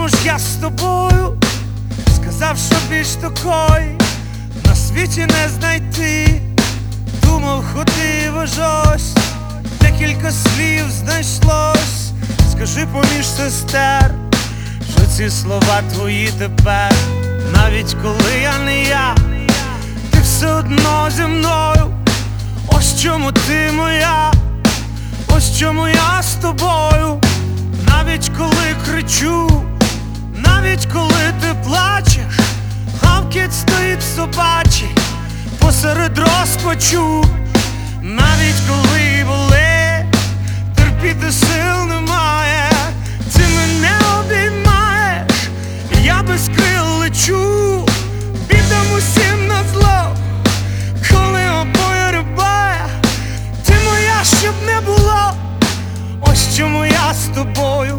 чому ж я з тобою сказав, що більш такої на світі не знайти? Думав, ходив аж ось, декілька слів знайшлось. Скажи поміж сестер, що ці слова твої тепер. Навіть коли я не я, ти все одно зі мною. Ось чому ти моя, ось чому я з тобою. Навіть коли кричу, навіть коли ти плачеш, гавкіт стоїть собачий посеред розпачу. Навіть коли болить, терпіти сил немає, ти мене обіймаєш, і я без крил лечу. Бідам усім назло, коли обоє рибає, ти моя, щоб не було. Ось чому я з тобою.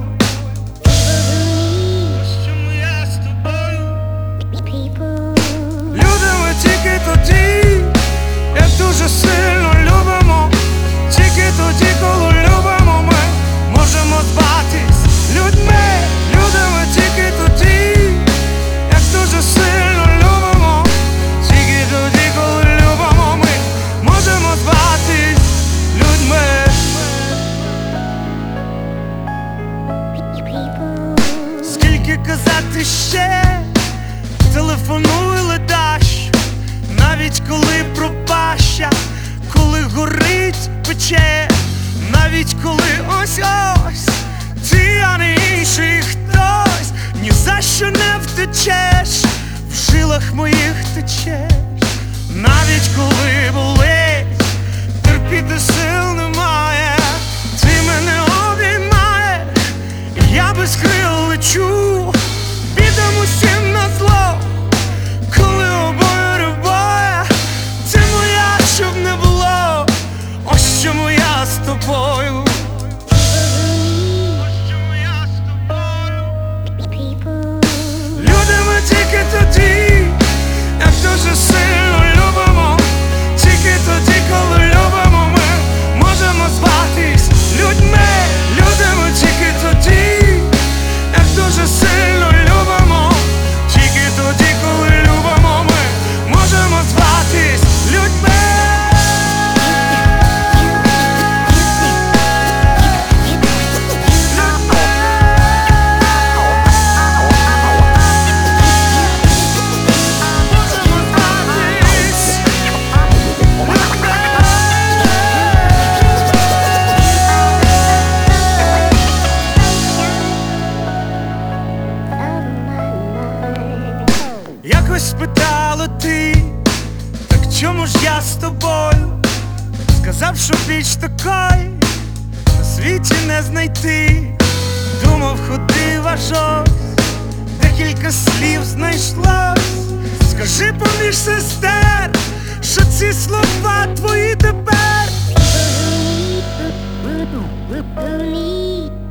Ось чому я з тобою. Любимо тільки тоді, як дуже сильно любимо. Тільки тоді, коли любимо, ми можемо зватись людьми. Любимо тільки тоді, як дуже сильно любимо. Тільки тоді, коли любимо, ми можемо зватись людьми. Скільки казати ще, телефонуй ледаш, навіть коли пропаща, коли горить пече, навіть коли ось-ось ти, а не інший хтось. Ні за що не втечеш, в жилах моїх течеш. Навіть коли болить, терпіти сил немає, ти мене обіймаєш, і я без крил лечу. Бідам усім назло, коли обоє рибає, ти моя, щоб не було. Ось чому я з тобою. Ось чому я з тобою. Любимо тільки тоді, як дуже сильно любимо. Тільки тоді, коли любимо, ми можемо зватись людьми. Любимо тільки тоді, як дуже сильно любимо. Тільки тоді, коли любимо, ми можемо зватись людьми. Якось спитала ти, так чому ж я з тобою? Сказав, що більш такої на світі не знайти. Думав, ходив аж ось, декілька слів знайшлось. Скажи поміж сестер, що ці слова твої тепер.